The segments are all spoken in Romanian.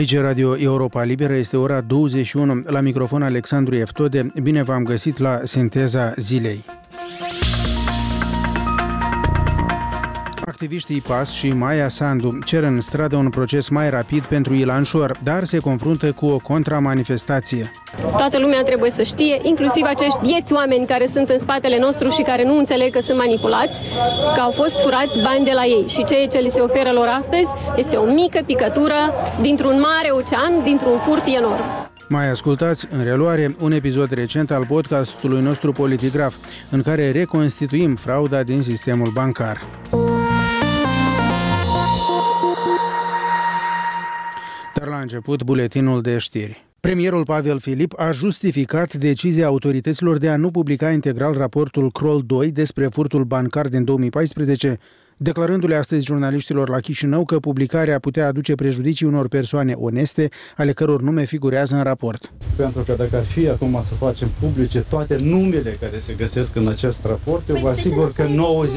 Aici Radio Europa Liberă, este ora 21, la microfon Alexandru Eftode. Bine v-am găsit la Sinteza Zilei. Activiștii PAS și Maia Sandu cer în stradă un proces mai rapid pentru Ilan Șor, dar se confruntă cu o contramanifestație. Toată lumea trebuie să știe, inclusiv acești vieți oameni care sunt în spatele nostru și care nu înțeleg că sunt manipulați, că au fost furați bani de la ei. Și ceea ce li se oferă lor astăzi este o mică picătură dintr-un mare ocean, dintr-un furt enorm. Mai ascultați în reluare un episod recent al podcastului nostru Politigraf, în care reconstituim frauda din sistemul bancar. Dar la început, buletinul de știri. Premierul Pavel Filip a justificat decizia autorităților de a nu publica integral raportul Kroll 2 despre furtul bancar din 2014, declarându-le astăzi jurnaliștilor la Chișinău că publicarea putea aduce prejudicii unor persoane oneste, ale căror nume figurează în raport. Pentru că dacă ar fi acum să facem publice toate numele care se găsesc în acest raport, eu vă asigur că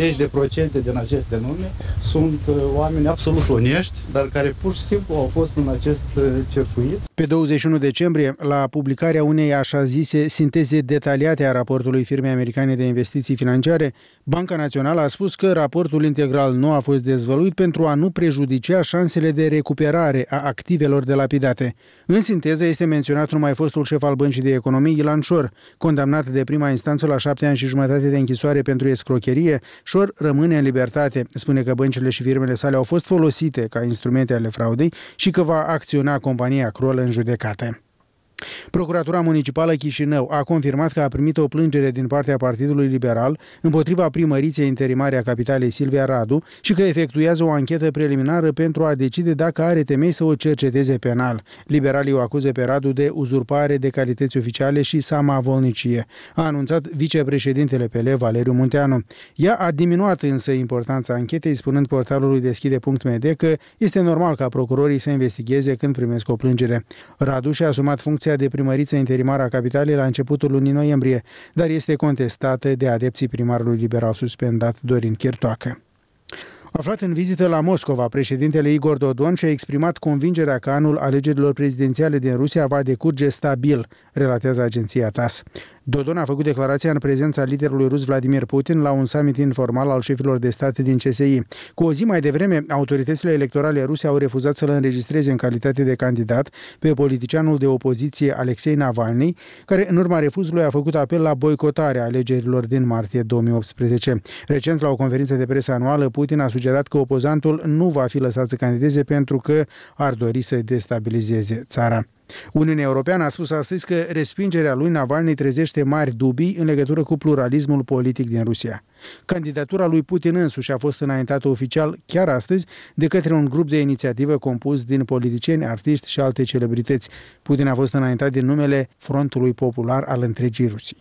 90% din aceste nume sunt oameni absolut onești, dar care pur și simplu au fost în acest circuit. Pe 21 decembrie, la publicarea unei așa zise sinteze detaliate a raportului firmei americane de investiții financiare, Banca Națională a spus că raportul integral nu a fost dezvăluit pentru a nu prejudicia șansele de recuperare a activelor delapidate. În sinteză este menționat numai fostul șef al Băncii de Economie, Ilan Șor. Condamnat de prima instanță la 7 ani și jumătate de închisoare pentru escrocherie, Șor rămâne în libertate. Spune că băncile și firmele sale au fost folosite ca instrumente ale fraudei și că va acționa compania Kroll în judecată. Procuratura Municipală Chișinău a confirmat că a primit o plângere din partea Partidului Liberal împotriva primăriței interimare a capitalei Silvia Radu și că efectuează o anchetă preliminară pentru a decide dacă are temei să o cerceteze penal. Liberalii o acuză pe Radu de uzurpare de calități oficiale și samavolnicie, a anunțat vicepreședintele PL Valeriu Munteanu. Ea a diminuat însă importanța anchetei, spunând portalului Deschide.md că este normal ca procurorii să investigheze când primesc o plângere. Radu și-a asumat funcția de primăriță interimară a capitalei la începutul lunii noiembrie, dar este contestată de adepții primarului liberal suspendat Dorin Chirtoacă. Aflat în vizită la Moscova, președintele Igor Dodon și-a exprimat convingerea că anul alegerilor prezidențiale din Rusia va decurge stabil, relatează agenția TASS. Dodon a făcut declarația în prezența liderului rus Vladimir Putin la un summit informal al șefilor de stat din CSI. Cu o zi mai devreme, autoritățile electorale ruse au refuzat să-l înregistreze în calitate de candidat pe politicianul de opoziție Alexei Navalny, care în urma refuzului a făcut apel la boicotarea alegerilor din martie 2018. Recent, la o conferință de presă anuală, Putin a sugerat că opozantul nu va fi lăsat să candideze pentru că ar dori să destabilizeze țara. Uniunea Europeană a spus astăzi că respingerea lui Navalny trezește mari dubii în legătură cu pluralismul politic din Rusia. Candidatura lui Putin însuși a fost înaintată oficial chiar astăzi de către un grup de inițiativă compus din politicieni, artiști și alte celebrități. Putin a fost înaintat din numele Frontului Popular al întregii Rusii.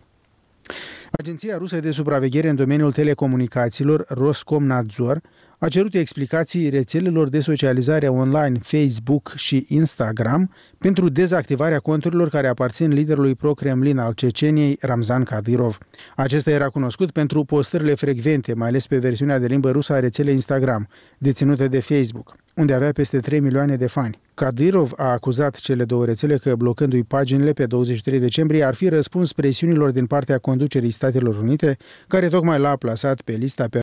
Agenția rusă de supraveghere în domeniul telecomunicațiilor, Roskomnadzor, a cerut explicații rețelelor de socializare online Facebook și Instagram pentru dezactivarea conturilor care aparțin liderului pro-Kremlin al Ceceniei, Ramzan Kadyrov. Acesta era cunoscut pentru postările frecvente, mai ales pe versiunea de limbă rusă a rețelei Instagram, deținută de Facebook, unde avea peste 3 milioane de fani. Kadyrov a acuzat cele două rețele că, blocându-i paginile pe 23 decembrie, ar fi răspuns presiunilor din partea conducerii Statelor Unite, care tocmai l-a plasat pe lista